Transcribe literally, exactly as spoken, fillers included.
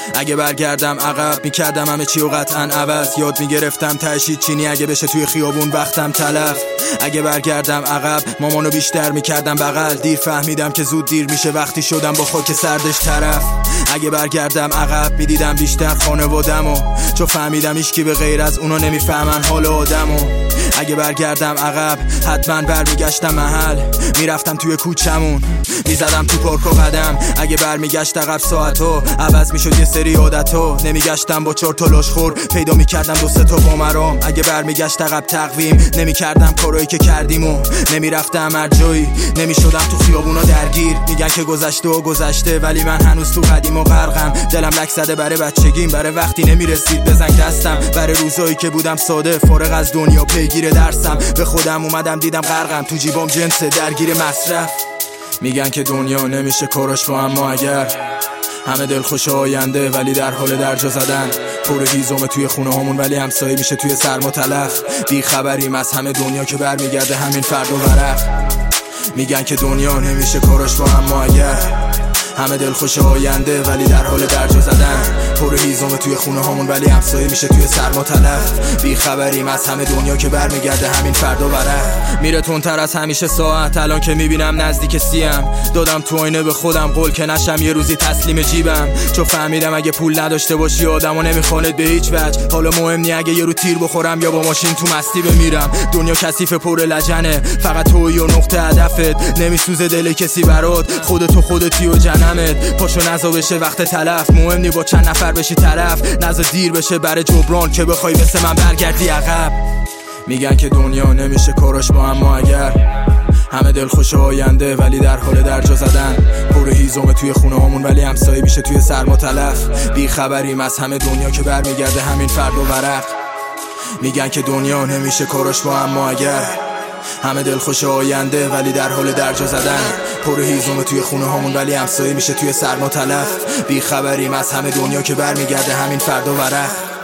اگه برگردم عقب میکردم همه چی و قطعا عوض. یاد میگرفتم تشید چینی اگه بشه توی خیابون وقتم تلف. اگه برگردم عقب مامانو بیشتر میکردم بغل. دیر فهمیدم که زود دیر میشه وقتی شدم با خاک سردش طرف. اگه برگردم عقب میدیدم بیشتر خانوادمو، چون فهمیدم هیچکی به غیر از اونا نمیفهمن حال آدمو. اگه برگردم عقب حتما برمیگشتم محل، میرفتم توی کوچمون میزدم تو پارک و قدم. اگه برمیگشت عقب ساعتو عوض میشد یه سری عادتو، نمیگشتم با چهار تا لاشخور پیدا میکردم دو سه تا بامرام. اگه برمیگشت عقب تقویم نمیکردم کارایی که کردیم و نمیرفتم هر جایی، نمیشدم تو خیابونا درگیر. میگن که گذشته و گذشته ولی من هنوز تو قدیم و غرقم. دلم لک زده برای بچگیم، برای وقتی نمیرسید بزنگ دستم، برای روزایی که بودم ساده فارغ از دنیا پیگیر درسم. به خودم اومدم دیدم غرقم تو جیبام جنس درگیر مصرف. میگن که دنیا نمیشه کارش با، اما اگر همه دلخوش آینده ولی در حال درجا زدن. پر هیزم توی خونه هامون ولی همسایه میشه توی سرما تلف. بی خبریم از همه دنیا که برمیگرده همین فرد و ورق. میگن که دنیا نمیشه کارش با، اما اگر همه دلخوش آینده ولی در حال درجا زدن. پر هیزم توی خونه هامون ولی همسایه میشه توی سرما تلف. بی خبریم از همه دنیا که برمیگرده همین فردا ورق. میره تندتر از همیشه ساعت، الان که میبینم نزدیک سیم. دادم تو آینه به خودم قول که نشم یه روزی تسلیم جیبم، چون فهمیدم اگه پول نداشته باشی آدمو نمیخواند به هیچ وجه. حالا مهم نی اگه یه رو تیر بخورم یا با ماشین تو مستی بمیرم. دنیا کثیف پر لجنه، فقط تویی و نقطه هدفت. نمیسوزه دل کسی برات، خودت و خودتی و جنمت. پاشو نزا بشه وقت تلف، مهم نی با چند نفر بشی طرف. نزا دیر بشه برای جبران که بخوای مثل من برگردی عقب. میگن که دنیا نمیشه کارش با، اما اگر همه دلخوش آینده ولی در حال درجا زدن. پر هیزم توی خونه هامون ولی همسایه میشه توی سرما تلف. بی خبریم از همه دنیا که برمیگرده همین فرد و ورق. میگن که دنیا نمیشه کارش با، اما اگر همه دلخوش آینده ولی در حال درجا زدن. پر هیزم توی خونه هامون ولی همسایه میشه توی سرما تلف. بی خبریم از همه دنیا که برمیگرده همین فرد و ورق.